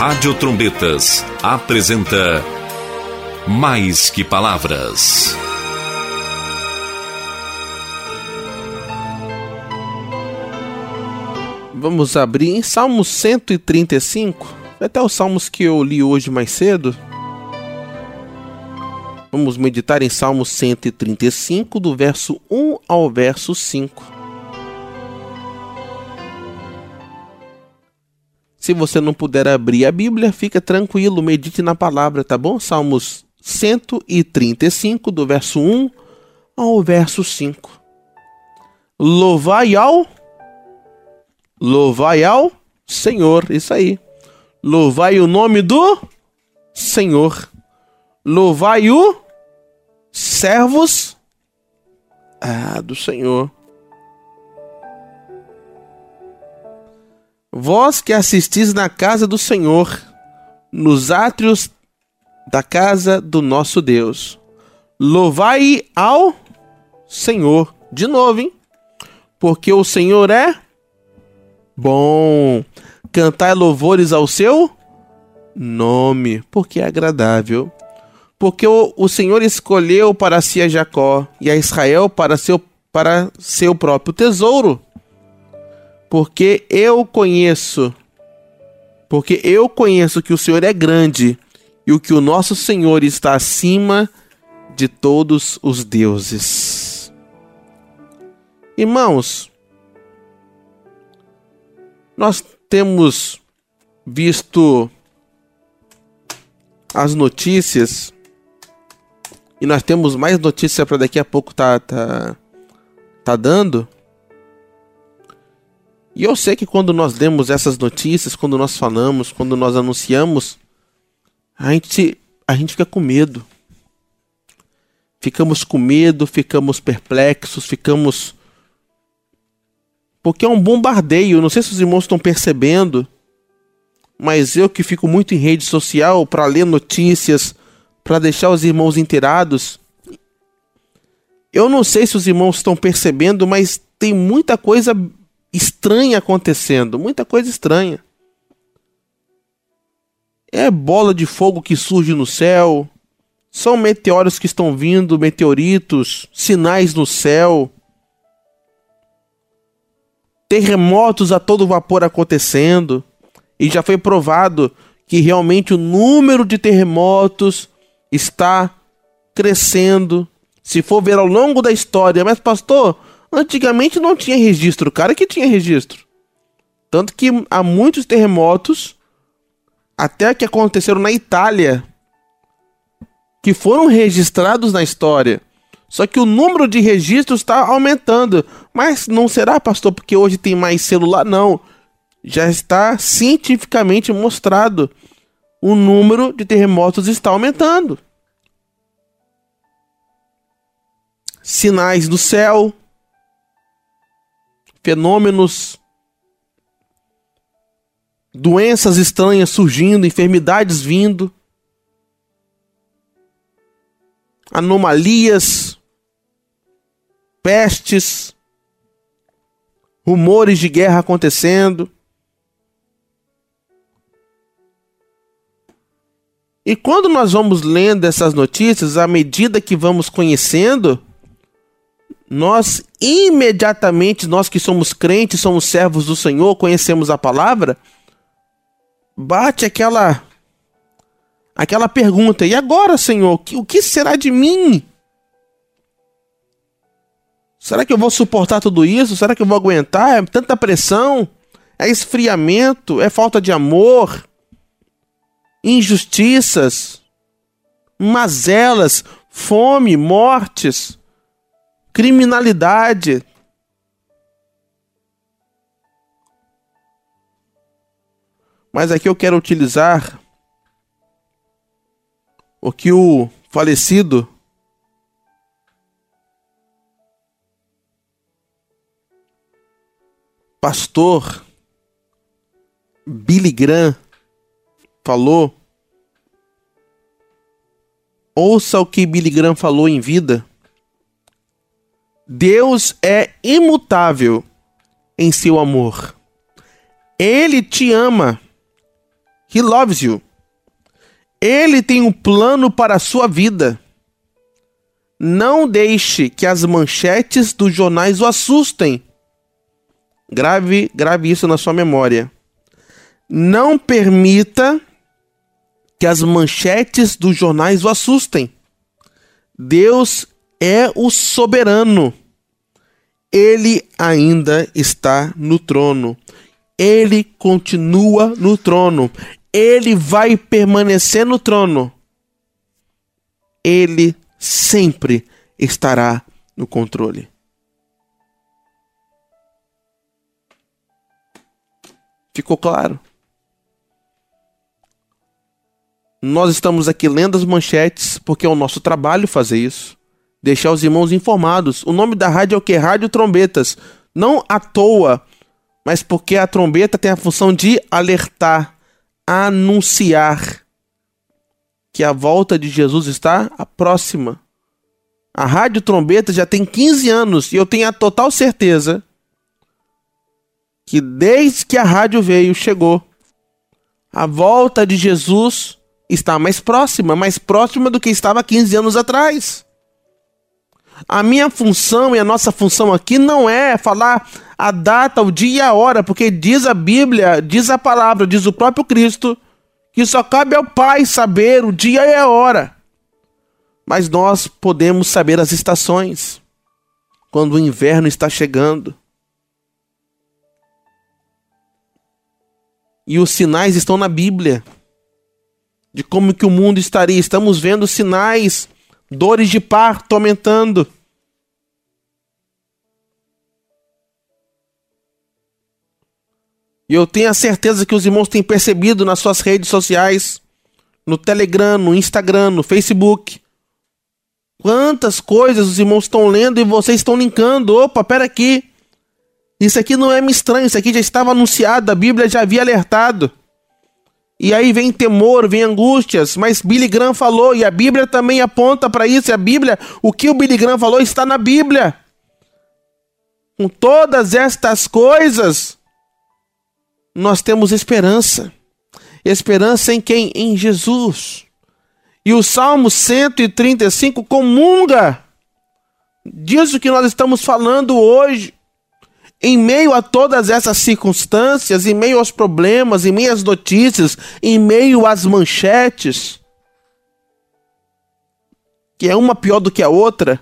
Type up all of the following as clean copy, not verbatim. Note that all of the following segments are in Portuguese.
Rádio Trombetas apresenta Mais que Palavras. Vamos abrir em Salmos 135, até os salmos que eu li hoje mais cedo. Vamos meditar em Salmos 135, do verso 1 ao verso 5. Se você não puder abrir a Bíblia, fica tranquilo, medite na palavra, tá bom? Salmos 135, do verso 1 ao verso 5. Louvai ao Senhor, isso aí. Louvai o nome do Senhor. Louvai o servos do Senhor. Vós que assistis na casa do Senhor, nos átrios da casa do nosso Deus. Louvai ao Senhor. De novo, hein? Porque o Senhor é bom. Cantai louvores ao seu nome, porque é agradável. Porque o Senhor escolheu para si a Jacó e a Israel para seu próprio tesouro. Porque eu conheço que o Senhor é grande e que o nosso Senhor está acima de todos os deuses. Irmãos, nós temos visto as notícias e nós temos mais notícias para daqui a pouco tá dando. E eu sei que quando nós demos essas notícias, quando nós falamos, quando nós anunciamos, a gente fica com medo. Ficamos com medo, ficamos perplexos, porque é um bombardeio. Não sei se os irmãos estão percebendo, mas eu que fico muito em rede social para ler notícias, para deixar os irmãos inteirados. Eu não sei se os irmãos estão percebendo, mas tem muita coisa estranha acontecendo, muita coisa estranha. É bola de fogo que surge no céu, são meteoros que estão vindo, meteoritos, sinais no céu, terremotos a todo vapor acontecendo, e já foi provado que realmente o número de terremotos está crescendo. Se for ver ao longo da história, mas pastor, antigamente não tinha registro, cara que tinha registro. Tanto que há muitos terremotos, até que aconteceram na Itália, que foram registrados na história. Só que o número de registros está aumentando. Mas não será, pastor, porque hoje tem mais celular? Não. Já está cientificamente mostrado. O número de terremotos está aumentando. Sinais do céu. Fenômenos, doenças estranhas surgindo, enfermidades vindo, anomalias, pestes, rumores de guerra acontecendo. E quando nós vamos lendo essas notícias, à medida que vamos conhecendo, nós imediatamente, nós que somos crentes, somos servos do Senhor, conhecemos a palavra, bate aquela pergunta: e agora, Senhor, o que será de mim? Será que eu vou suportar tudo isso? Será que eu vou aguentar? É tanta pressão? É esfriamento? É falta de amor? Injustiças? Mazelas? Fome? Mortes? Criminalidade? Mas aqui eu quero utilizar o que o falecido pastor Billy Graham falou. Ouça o que Billy Graham falou em vida. Deus é imutável em seu amor. Ele te ama He loves you. Ele tem um plano para a sua vida. Não deixe que as manchetes dos jornais o assustem. Grave isso na sua memória. Não permita que as manchetes dos jornais o assustem. Deus é o soberano. Ele ainda está no trono. Ele continua no trono. Ele vai permanecer no trono. Ele sempre estará no controle. Ficou claro? Nós estamos aqui lendo as manchetes porque é o nosso trabalho fazer isso. Deixar os irmãos informados. O nome da rádio é o quê? Rádio Trombetas. Não à toa, mas porque a trombeta tem a função de alertar, anunciar que a volta de Jesus está próxima. A Rádio Trombeta já tem 15 anos e eu tenho a total certeza que desde que a rádio veio, chegou, a volta de Jesus está mais próxima do que estava 15 anos atrás. A minha função e a nossa função aqui não é falar a data, o dia e a hora, porque diz a Bíblia, diz a palavra, diz o próprio Cristo, que só cabe ao Pai saber o dia e a hora. Mas nós podemos saber as estações, quando o inverno está chegando. E os sinais estão na Bíblia, de como que o mundo estaria. Estamos vendo sinais, dores de parto aumentando. E eu tenho a certeza que os irmãos têm percebido nas suas redes sociais, no Telegram, no Instagram, no Facebook, quantas coisas os irmãos estão lendo e vocês estão linkando. Opa, pera aqui. Isso aqui não é me estranho, isso aqui já estava anunciado, a Bíblia já havia alertado. E aí vem temor, vem angústias, mas Billy Graham falou, e a Bíblia também aponta para isso, e a Bíblia, o que o Billy Graham falou está na Bíblia. Com todas estas coisas, nós temos esperança. Esperança em quem? Em Jesus. E o Salmo 135 comunga disso que nós estamos falando hoje. Em meio a todas essas circunstâncias, em meio aos problemas, em meio às notícias, em meio às manchetes, que é uma pior do que a outra,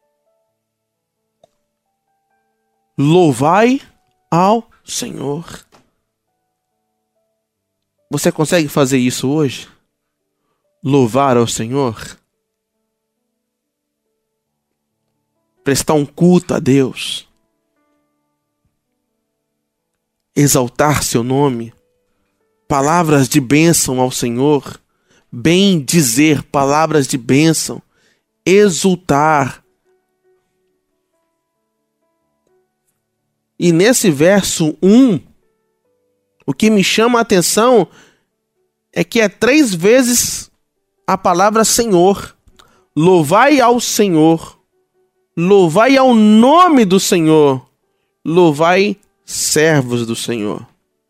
louvai ao Senhor. Você consegue fazer isso hoje? Louvar ao Senhor? Prestar um culto a Deus? Exaltar seu nome? Palavras de bênção ao Senhor? Bem dizer palavras de bênção? Exultar? E nesse verso 1, o que me chama a atenção é que é 3 vezes a palavra Senhor. Louvai ao Senhor. Louvai ao nome do Senhor. Louvai servos do Senhor.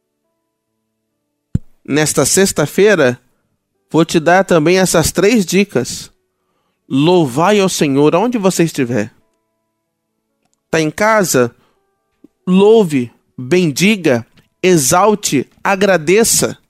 Nesta sexta-feira, vou te dar também essas 3 dicas. Louvai ao Senhor aonde você estiver. Está em casa? Louve, bendiga, exalte, agradeça.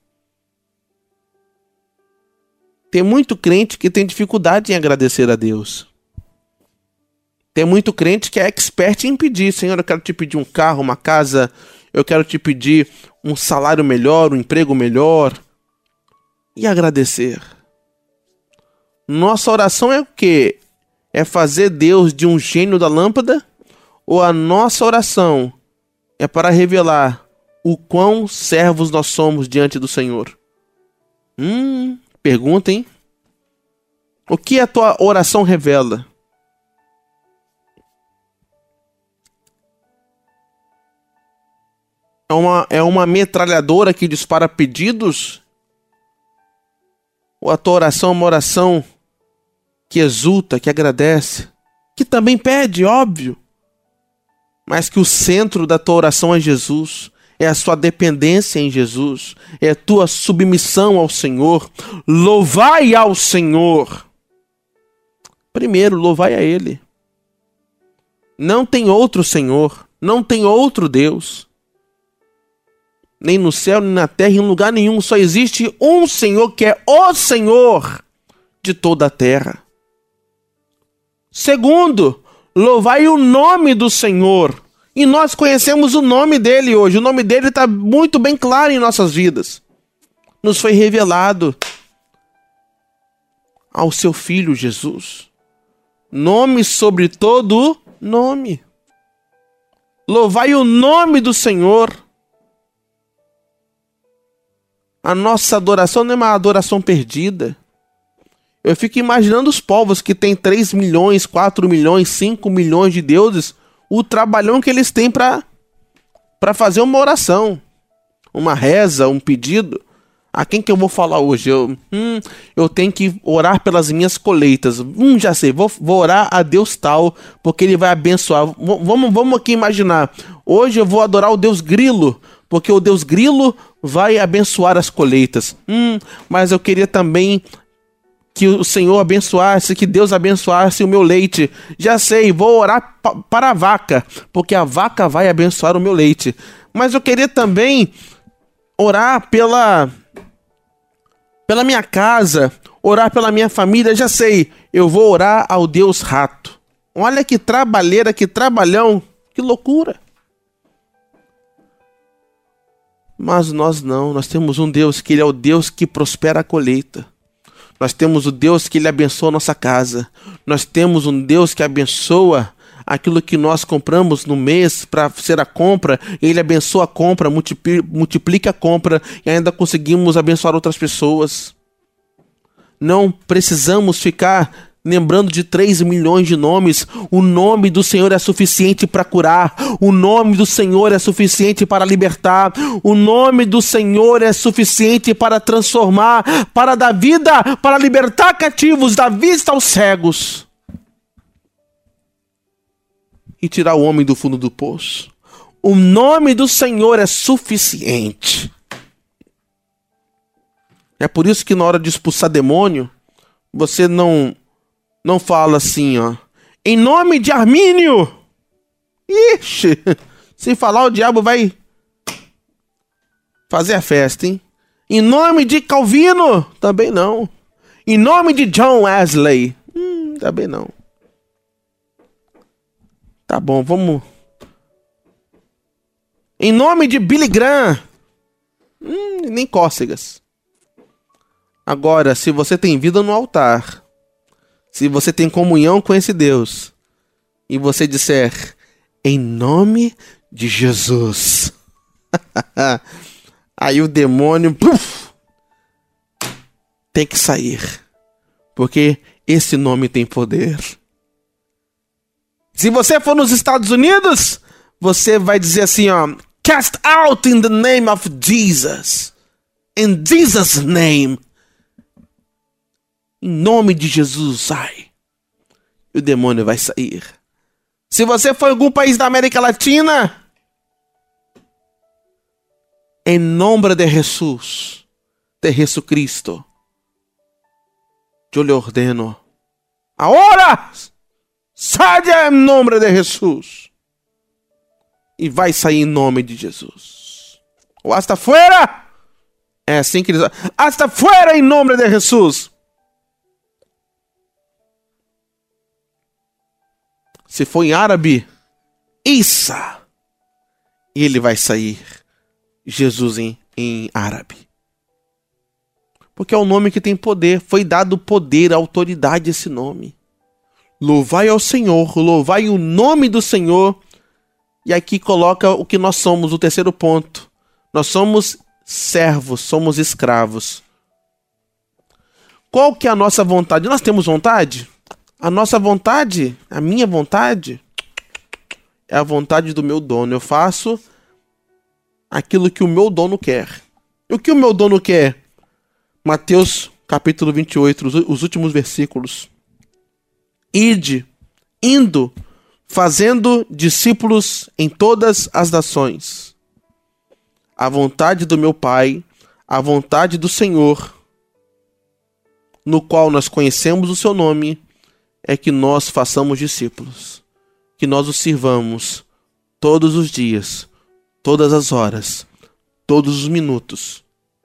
Tem muito crente que tem dificuldade em agradecer a Deus. Tem muito crente que é expert em pedir. Senhor, eu quero te pedir um carro, uma casa. Eu quero te pedir um salário melhor, um emprego melhor. E agradecer. Nossa oração é o quê? É fazer Deus de um gênio da lâmpada? Ou a nossa oração é para revelar o quão servos nós somos diante do Senhor? Pergunta, hein? O que a tua oração revela? É uma metralhadora que dispara pedidos? Ou a tua oração é uma oração que exulta, que agradece? Que também pede, óbvio. Mas que o centro da tua oração é Jesus. é a sua dependência em Jesus, é a tua submissão ao Senhor. Louvai ao Senhor. Primeiro, louvai a Ele. Não tem outro Senhor, não tem outro Deus. Nem no céu, nem na terra, em lugar nenhum. Só existe um Senhor, que é o Senhor de toda a terra. Segundo, louvai o nome do Senhor. E nós conhecemos o nome dele hoje. O nome dele está muito bem claro em nossas vidas. Nos foi revelado ao seu Filho Jesus. Nome sobre todo nome. Louvai o nome do Senhor. A nossa adoração não é uma adoração perdida. Eu fico imaginando os povos que têm 3 milhões, 4 milhões, 5 milhões de deuses, o trabalhão que eles têm para fazer uma oração, uma reza, um pedido. A quem que eu vou falar hoje? Eu tenho que orar pelas minhas colheitas. Já sei, vou orar a Deus tal, porque ele vai abençoar. Vamos aqui imaginar. Hoje eu vou adorar o Deus Grilo, porque o Deus Grilo vai abençoar as colheitas. Mas eu queria também que o Senhor abençoasse, que Deus abençoasse o meu leite. Já sei, vou orar para a vaca, porque a vaca vai abençoar o meu leite. Mas eu queria também orar pela minha casa, orar pela minha família. Já sei, eu vou orar ao Deus Rato. Olha que trabalheira, que trabalhão, que loucura. Mas nós não, nós temos um Deus que ele é o Deus que prospera a colheita. Nós temos o Deus que ele abençoa a nossa casa. Nós temos um Deus que abençoa aquilo que nós compramos no mês para ser a compra. Ele abençoa a compra, multiplica a compra e ainda conseguimos abençoar outras pessoas. Não precisamos ficar lembrando de 3 milhões de nomes. O nome do Senhor é suficiente para curar. O nome do Senhor é suficiente para libertar. O nome do Senhor é suficiente para transformar, para dar vida, para libertar cativos, dar vista aos cegos e tirar o homem do fundo do poço. O nome do Senhor é suficiente. É por isso que na hora de expulsar demônio, você não fala assim, ó, em nome de Armínio. Ixi, se falar o diabo vai fazer a festa, hein? Em nome de Calvino, também não. Em nome de John Wesley, também não. Tá bom, vamos. Em nome de Billy Graham, nem cócegas. Agora, se você tem vida no altar, se você tem comunhão com esse Deus, e você disser, em nome de Jesus, aí o demônio tem que sair, porque esse nome tem poder. Se você for nos Estados Unidos, você vai dizer assim, ó, cast out in the name of Jesus. In Jesus' name. Em nome de Jesus, sai. E o demônio vai sair. Se você for em algum país da América Latina, em nome de Jesus, de Jesucristo, eu lhe ordeno, agora, saia em nome de Jesus. E vai sair em nome de Jesus. Ou hasta fuera. É assim que eles... Hasta fuera em nome de Jesus. Se for em árabe, Isa. E ele vai sair, Jesus em árabe. Porque é um nome que tem poder. Foi dado poder, autoridade a esse nome. Louvai ao Senhor, louvai o nome do Senhor. E aqui coloca o que nós somos, o terceiro ponto. Nós somos servos, somos escravos. Qual que é a nossa vontade? Nós temos vontade? A nossa vontade, a minha vontade, é a vontade do meu dono. Eu faço aquilo que o meu dono quer. E o que o meu dono quer? Mateus capítulo 28, os últimos versículos. Indo, fazendo discípulos em todas as nações, a vontade do meu Pai, a vontade do Senhor, no qual nós conhecemos o seu nome, é que nós façamos discípulos, que nós os sirvamos todos os dias, todas as horas, todos os minutos,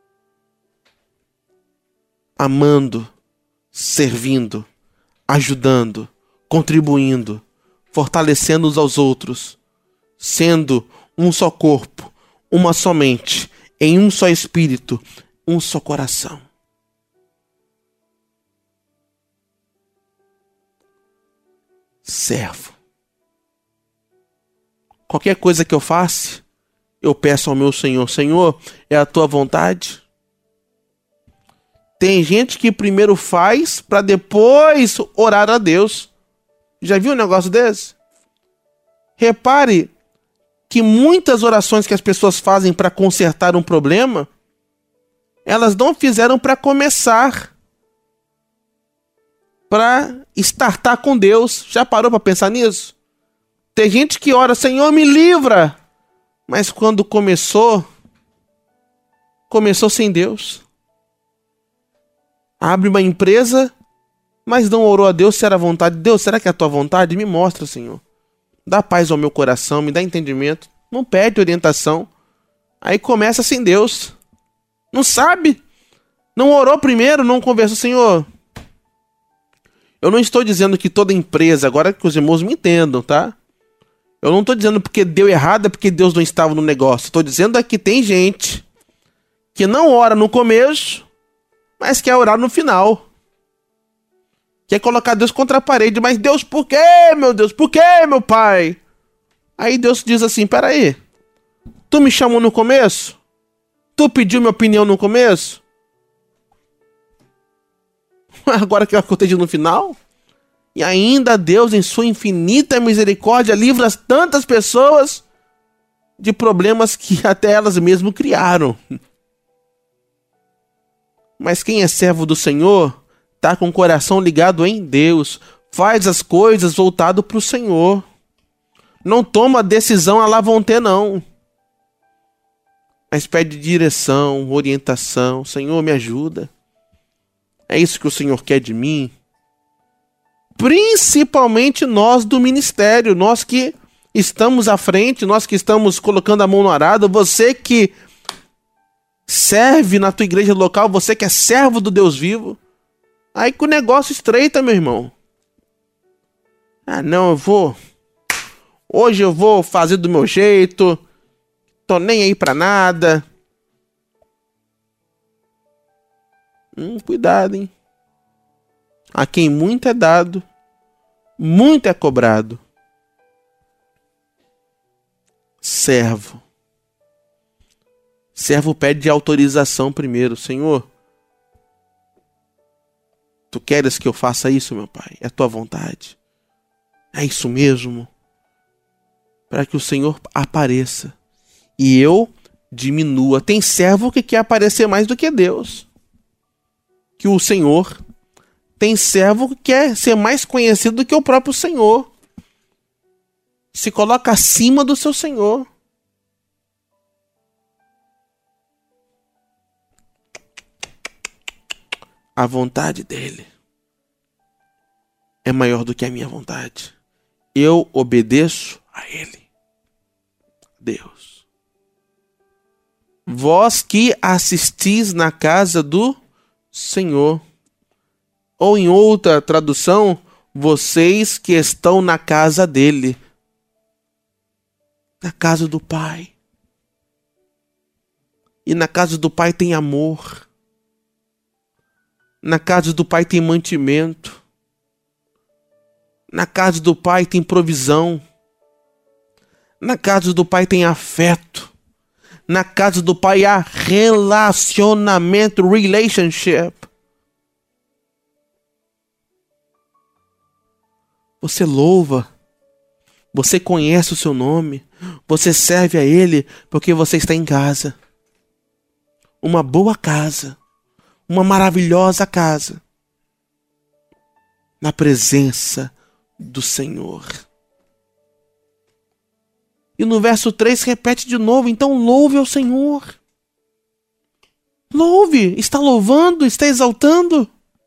amando, servindo, ajudando, contribuindo, fortalecendo uns aos outros, sendo um só corpo, uma só mente, em um só espírito, um só coração. Servo. Qualquer coisa que eu faça, eu peço ao meu Senhor: Senhor, é a tua vontade? Tem gente que primeiro faz para depois orar a Deus. Já viu um negócio desse? Repare que muitas orações que as pessoas fazem para consertar um problema, elas não fizeram para começar, para startar com Deus. Já parou para pensar nisso? Tem gente que ora: Senhor, me livra. Mas quando começou sem Deus. Abre uma empresa, mas não orou a Deus se era a vontade de Deus. Será que é a tua vontade? Me mostra, Senhor. Dá paz ao meu coração, me dá entendimento. Não pede orientação. Aí começa sem Deus. Não sabe. Não orou primeiro, não conversou. Senhor, eu não estou dizendo que toda empresa, agora que os irmãos me entendam, tá? Eu não estou dizendo porque deu errado, é porque Deus não estava no negócio. Estou dizendo é que tem gente que não ora no começo, mas quer orar no final. Quer colocar Deus contra a parede. Mas Deus, por quê, meu Deus? Por quê, meu Pai? Aí Deus diz assim: peraí, tu me chamou no começo? Tu pediu minha opinião no começo? Agora que eu aconteço no final? E ainda Deus, em sua infinita misericórdia, livra tantas pessoas de problemas que até elas mesmas criaram. Mas quem é servo do Senhor está com o coração ligado em Deus, faz as coisas voltado para o Senhor. Não toma decisão à la vontade, não. Mas pede direção, orientação. Senhor, me ajuda. É isso que o Senhor quer de mim. Principalmente nós do ministério, nós que estamos à frente, nós que estamos colocando a mão no arado, você que serve na tua igreja local, você que é servo do Deus vivo. Aí que o negócio estreita, meu irmão. Ah, não, hoje eu vou fazer do meu jeito, tô nem aí pra nada. Cuidado, hein? A quem muito é dado, muito é cobrado. Servo. Servo pede autorização primeiro. Senhor, tu queres que eu faça isso, meu Pai? É a tua vontade. É isso mesmo. Para que o Senhor apareça e eu diminua. Tem servo que quer aparecer mais do que Deus, que o Senhor. Tem servo que quer ser mais conhecido do que o próprio Senhor. Se coloca acima do seu Senhor. A vontade dele é maior do que a minha vontade. Eu obedeço a ele. Deus. Vós que assistis na casa do Senhor. Ou em outra tradução, vocês que estão na casa dele. Na casa do Pai. E na casa do Pai tem amor. Na casa do Pai tem mantimento. Na casa do Pai tem provisão. Na casa do Pai tem afeto. Na casa do Pai há relacionamento, relationship. Você louva. Você conhece o seu nome. Você serve a Ele porque você está em casa. Uma boa casa. Uma maravilhosa casa. Na presença do Senhor. E no verso 3 repete de novo, então louve ao Senhor. Louve, está louvando, está exaltando.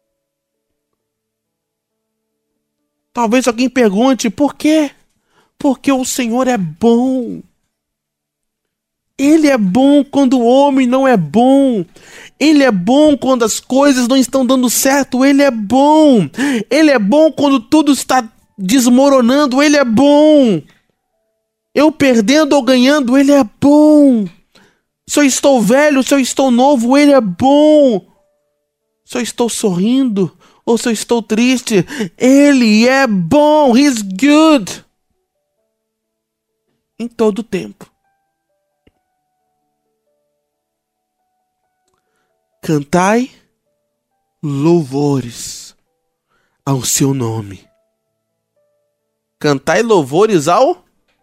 Talvez alguém pergunte, por quê? Porque o Senhor é bom. Ele é bom quando o homem não é bom. Ele é bom quando as coisas não estão dando certo. Ele é bom. Ele é bom quando tudo está desmoronando. Ele é bom. Eu perdendo ou ganhando, Ele é bom. Se eu estou velho, se eu estou novo, Ele é bom. Se eu estou sorrindo ou se eu estou triste, Ele é bom. He's good. Em todo o tempo. Cantai louvores ao seu nome. Cantai louvores ao...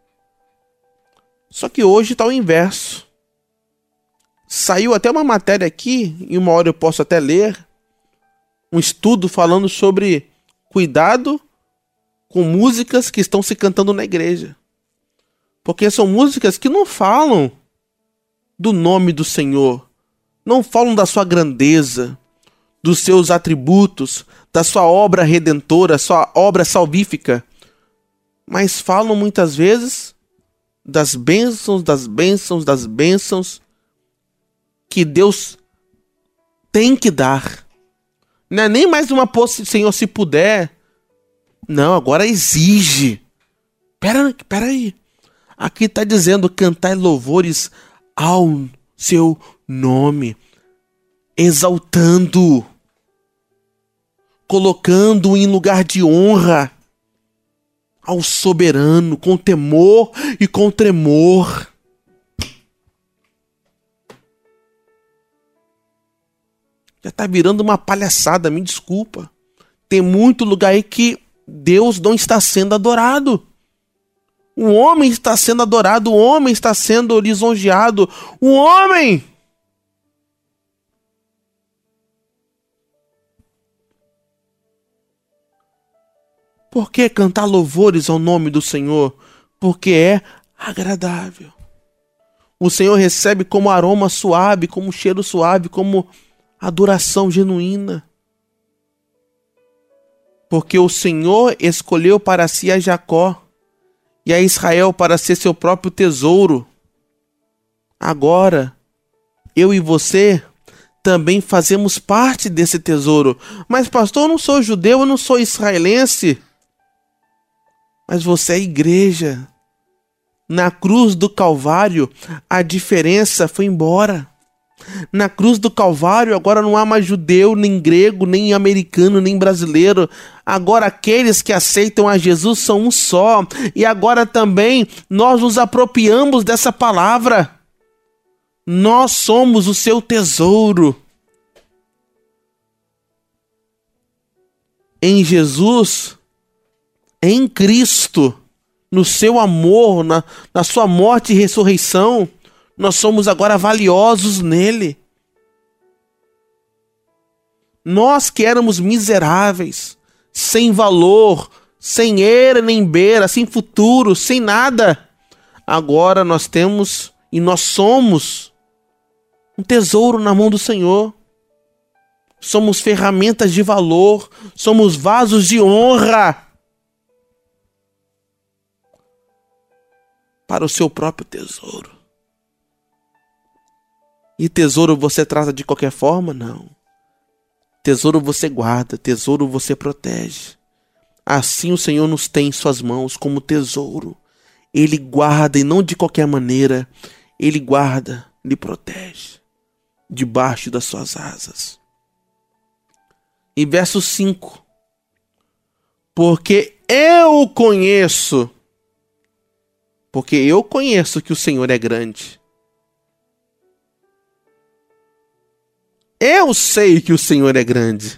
Só que hoje está o inverso. Saiu até uma matéria aqui, e uma hora eu posso até ler, um estudo falando sobre cuidado com músicas que estão se cantando na igreja. Porque são músicas que não falam do nome do Senhor. Não falam da sua grandeza, dos seus atributos, da sua obra redentora, sua obra salvífica. Mas falam muitas vezes das bênçãos, das bênçãos, das bênçãos que Deus tem que dar. Não é nem mais uma Senhor, se puder. Não, agora exige. Pera aí. Aqui está dizendo, cantai louvores ao seu nome, exaltando, colocando em lugar de honra ao soberano, com temor e com tremor. Já está virando uma palhaçada, me desculpa. Tem muito lugar aí que Deus não está sendo adorado. O homem está sendo adorado, o homem está sendo lisonjeado. O homem! Por que cantar louvores ao nome do Senhor? Porque é agradável. O Senhor recebe como aroma suave, como cheiro suave, como adoração genuína. Porque o Senhor escolheu para si a Jacó e a Israel para ser seu próprio tesouro. Agora, eu e você também fazemos parte desse tesouro. Mas pastor, eu não sou judeu, eu não sou israelense. Mas você é igreja. Na cruz do Calvário, a diferença foi embora. Na cruz do Calvário, agora não há mais judeu, nem grego, nem americano, nem brasileiro. Agora aqueles que aceitam a Jesus são um só. E agora também nós nos apropriamos dessa palavra. Nós somos o seu tesouro. Em Jesus, em Cristo, no seu amor, na sua morte e ressurreição, nós somos agora valiosos nele. Nós que éramos miseráveis, sem valor, sem era nem beira, sem futuro, sem nada, agora nós temos e nós somos um tesouro na mão do Senhor. Somos ferramentas de valor, somos vasos de honra para o seu próprio tesouro. E tesouro você trata de qualquer forma? Não. Tesouro você guarda, tesouro você protege. Assim o Senhor nos tem em suas mãos como tesouro. Ele guarda e não de qualquer maneira. Ele guarda, lhe protege debaixo das suas asas. E verso 5. Porque eu conheço que o Senhor é grande. Eu sei que o Senhor é grande.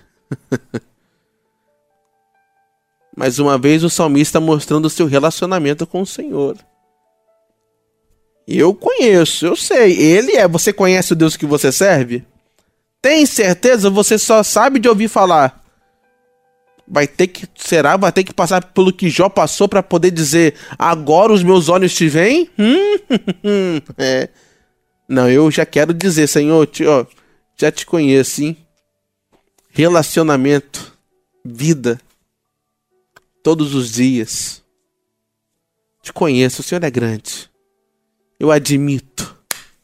Mais uma vez o salmista mostrando o seu relacionamento com o Senhor. Eu conheço, eu sei. Ele é. Você conhece o Deus que você serve? Tem certeza? Você só sabe de ouvir falar? vai ter que passar pelo que Jó passou para poder dizer: agora os meus olhos te veem? Não, eu já quero dizer, Senhor, já te conheço, hein? Relacionamento, vida, todos os dias. Te conheço, o Senhor é grande. Eu admito.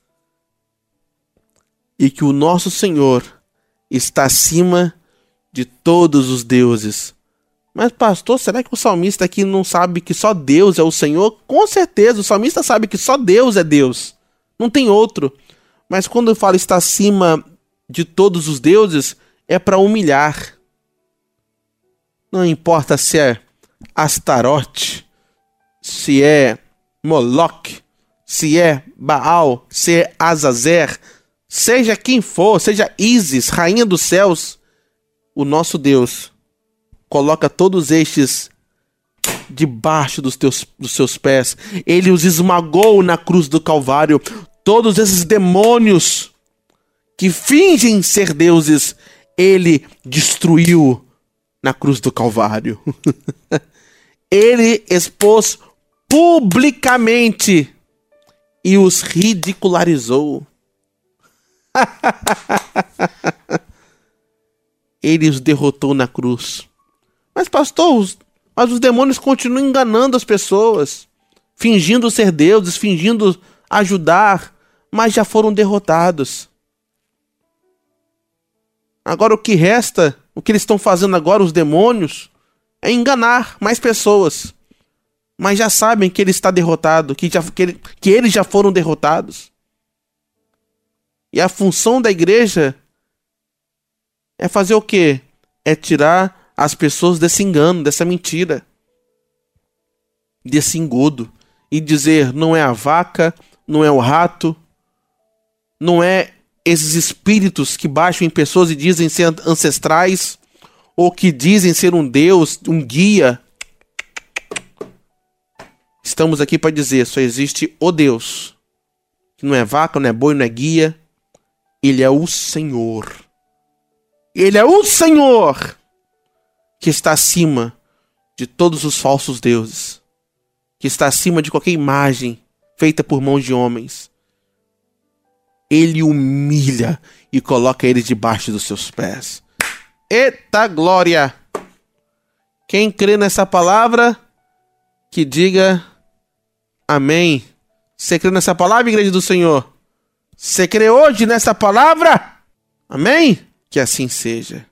E que o nosso Senhor está acima de todos os deuses. Mas, pastor, será que o salmista aqui não sabe que só Deus é o Senhor? Com certeza, o salmista sabe que só Deus é Deus. Não tem outro. Mas quando fala está acima de todos os deuses, é para humilhar. Não importa se é Astarote, se é Moloque, se é Baal, se é Azazer, seja quem for, seja Ísis, rainha dos céus, o nosso Deus coloca todos estes debaixo dos seus pés. Ele os esmagou na cruz do Calvário. Todos esses demônios que fingem ser deuses, ele destruiu na cruz do Calvário. Ele expôs publicamente e os ridicularizou. Ele os derrotou na cruz. Mas, pastor, os demônios continuam enganando as pessoas, fingindo ser deuses, fingindo ajudar, mas já foram derrotados. Agora o que resta, o que eles estão fazendo agora, os demônios, é enganar mais pessoas. Mas já sabem que ele está derrotado, que eles já foram derrotados. E a função da igreja é fazer o quê? É tirar as pessoas desse engano, dessa mentira, desse engodo. E dizer, não é a vaca, não é o rato, não é esses espíritos que baixam em pessoas e dizem ser ancestrais, ou que dizem ser um Deus, um guia. Estamos aqui para dizer, só existe o Deus, que não é vaca, não é boi, não é guia. Ele é o Senhor. Ele é o Senhor que está acima de todos os falsos deuses, que está acima de qualquer imagem feita por mãos de homens. Ele humilha e coloca eles debaixo dos seus pés. Eita glória! Quem crê nessa palavra, que diga amém. Você crê nessa palavra, igreja do Senhor? Você crê hoje nessa palavra? Amém? Que assim seja.